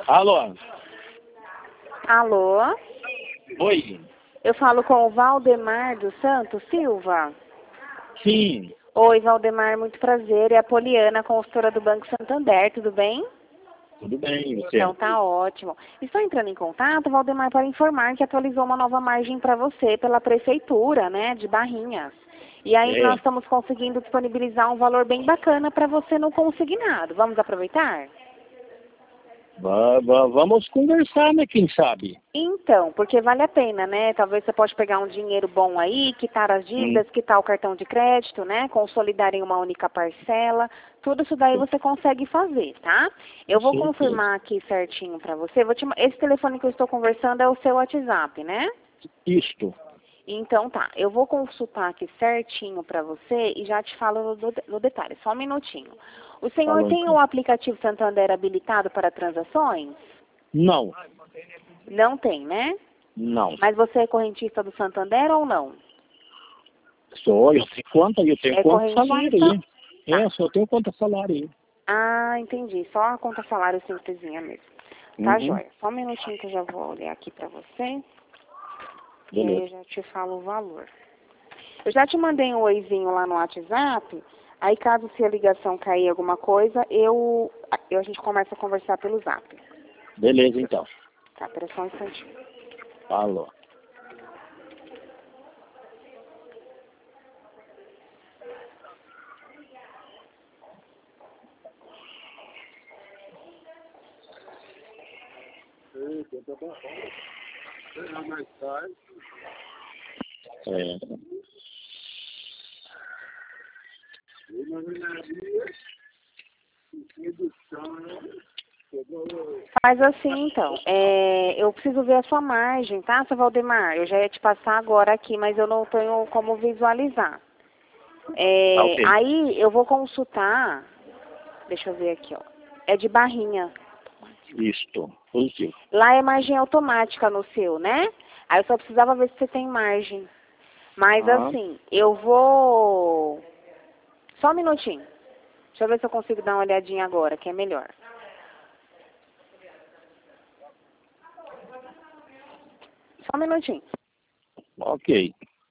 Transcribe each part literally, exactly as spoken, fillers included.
Alô? Alô? Oi? Eu falo com o Valdemar dos Santos Silva? Sim. Oi, Valdemar, muito prazer. É a Poliana, consultora do Banco Santander, tudo bem? Tudo bem, e você? Então tá ótimo. Estou entrando em contato, Valdemar, para informar que atualizou uma nova margem para você pela Prefeitura, né, de Barrinhas. E aí É. nós estamos conseguindo disponibilizar um valor bem bacana para você no consignado. Vamos aproveitar? Va- va- vamos conversar, né? Quem sabe? Então, porque vale a pena, né? Talvez você pode pegar um dinheiro bom aí, quitar as Hum. dívidas, quitar o cartão de crédito, né? Consolidar em uma única parcela. Tudo isso daí você consegue fazer, tá? Eu vou Sim, sim. confirmar aqui certinho pra você. Vou te ma- Esse telefone que eu estou conversando é o seu WhatsApp, né? Isto. Então tá, eu vou consultar aqui certinho pra você e já te falo no, no detalhe. Só um minutinho. O senhor Falou tem então. o aplicativo Santander habilitado para transações? Não, Não tem, né? não. Mas você é correntista do Santander ou não? Sou, eu tenho conta, eu tenho É conta salário correntista? aí. É, só tenho conta salário aí. Ah, entendi. Só a conta salário simplesinha mesmo. Tá, Uhum. joia. Só um minutinho que eu já vou olhar aqui pra você. E aí Beleza. eu já te falo o valor. Eu já te mandei um oizinho lá no WhatsApp. Aí caso se a ligação cair alguma coisa, eu, eu a gente começa a conversar pelo Zap. Beleza, então. Tá, pera só um instantinho. Falou. É. Faz assim, então. É, eu preciso ver a sua margem, tá, seu Valdemar? Eu já ia te passar agora aqui, mas eu não tenho como visualizar. É, Tá ok. aí eu vou consultar. Deixa eu ver aqui, ó. É de barrinha. Isto. Positivo. Lá é margem automática no seu, né? Aí eu só precisava ver se você tem margem. Mas Ah, assim, eu vou. Só um minutinho. Deixa eu ver se eu consigo dar uma olhadinha agora, que é melhor. Só um minutinho. ok.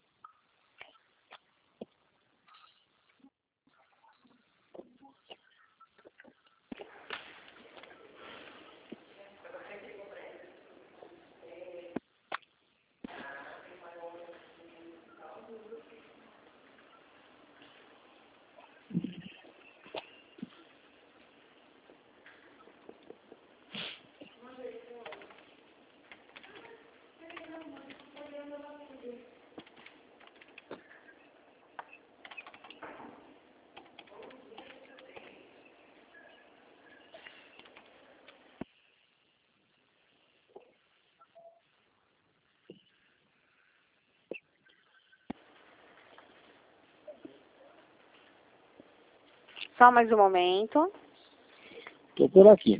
Só mais um momento. Tô por aqui.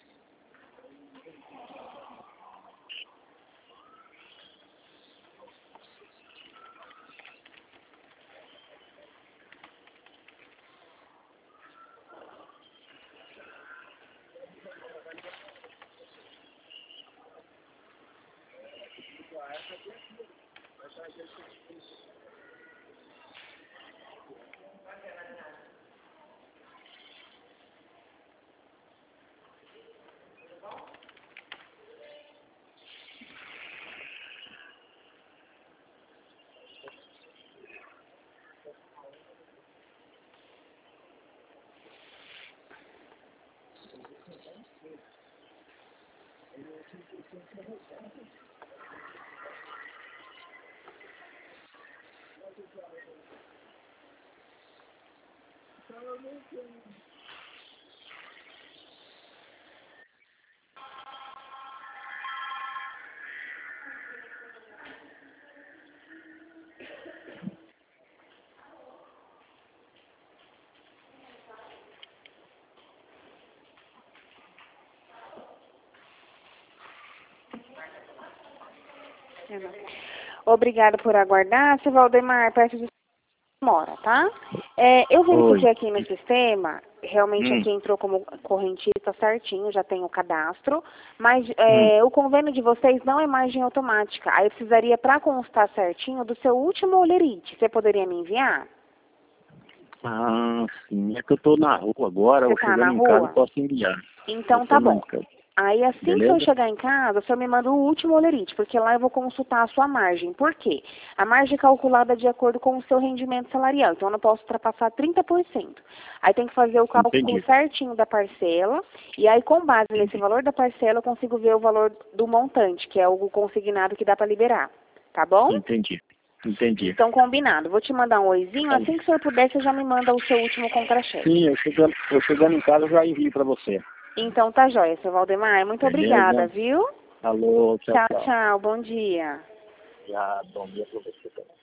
Obrigada por aguardar. Seu Valdemar, perto de mora, tá? É, eu Oi. verifiquei aqui no sistema realmente Hum. aqui entrou como correntista certinho, já tem o cadastro, mas é, Hum. o convênio de vocês não é margem automática. Aí eu precisaria, para constar certinho, do seu último olerite. Você poderia me enviar? Ah, sim. É que eu tô na rua agora, Você eu tá na chegando em casa eu rua? posso enviar. Eu Então tô tá na bom. casa. Aí assim que eu Beleza? chegar em casa, o senhor me manda o último olerite, porque lá eu vou consultar a sua margem. Por quê? A margem é calculada de acordo com o seu rendimento salarial, então eu não posso ultrapassar trinta por cento. Aí tem que fazer o cálculo Entendi. certinho da parcela, e aí com base nesse Entendi. valor da parcela eu consigo ver o valor do montante, que é o consignado que dá para liberar. Tá bom? Entendi. Entendi. Então combinado. Vou te mandar um oizinho, assim que o senhor puder, você já me manda o seu último contra-cheque. Sim, eu chegando, eu chegando em casa eu já envio para você. Então tá jóia, seu Valdemar. Muito obrigada, Beleza? viu? Alô, tchau, Tchau, tchau. tchau. Bom dia. Já, bom dia para você também.